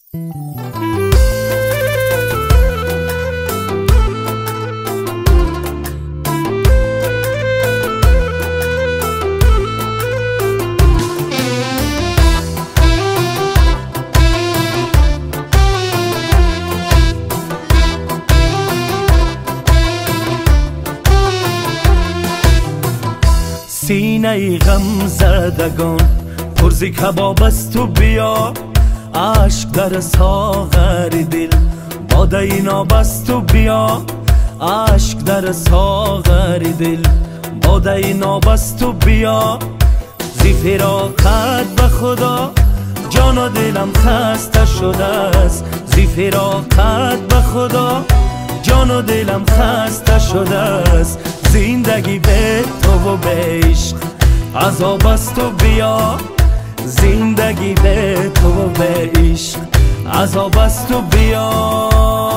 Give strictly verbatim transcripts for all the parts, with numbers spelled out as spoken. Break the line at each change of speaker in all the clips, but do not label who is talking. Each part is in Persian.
سینه غم زدگان پرزی کباب است تو بیا، عشق در ساغر دل باده اینا بست تو بیا، عشق در ساغر دل باده اینا بست تو بیا. زی فراقت به خدا جان و دلم خسته شده است، زی فراقت به خدا جان و دلم خسته شده است. زندگی به تو و به عشق عذاب است تو بیا، زندگی به تو و به عشق عذاب است تو بیا.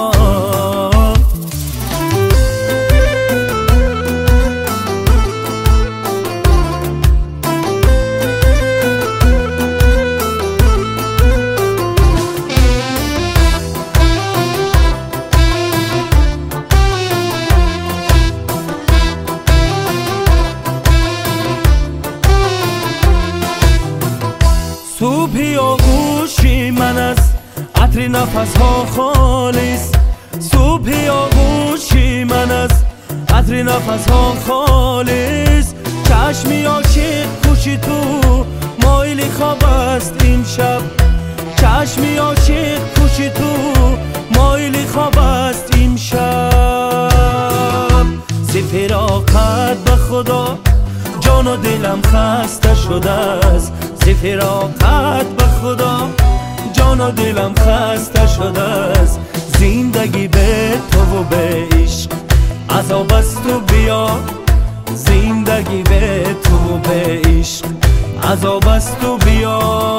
صبحی آغوشی من است عطر نفس ها خالص، صبحی آغوشی من است عطر نفس ها خالص. چشمی عاشق پوشی تو مایل خواب است این شب، چشمی عاشق پوشی تو مایل خواب است این شب. زی فراقت به خدا جان و دلم خسته شده است، زی فراقت به خدا جان و دلم خسته شده است. زندگی به تو و به عشق عذاب است تو بیا، زندگی به تو و به عشق عذاب است تو بیا.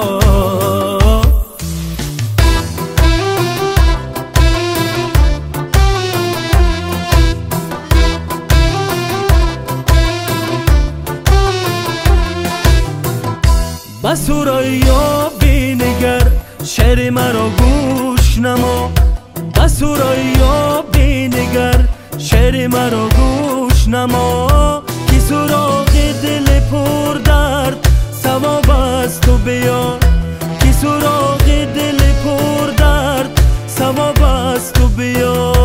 به سرایا بینگر شعر مرا گوش نما، به سرایا بینگر شعر مرا گوش نما. کی سراغ دل پر درد ثواب است تو بیا، کی سراغ دل پر درد ثواب است تو بیا.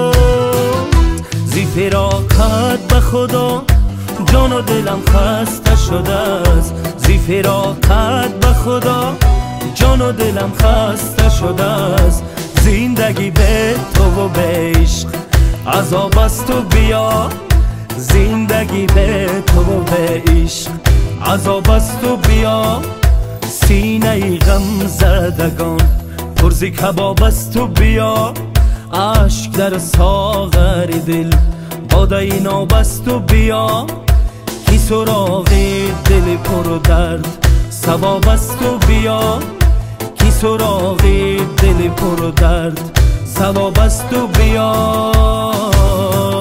زی فراقت به خدا جان و دلم خسته شده است، زی فراقت به خدا جان و دلم خسته شده است. زندگی به تو و به عشق عذاب است تو بیا، زندگی به تو و به عشق عذاب است تو بیا. سینه غم زدگان پرزی کباب است تو بیا، عشق در ساغر دل باده اینا بست تو بیا. کی سراغ دل پر درد ثواب است تو بیا، کی سراغ دل پر درد ثواب است تو بیا.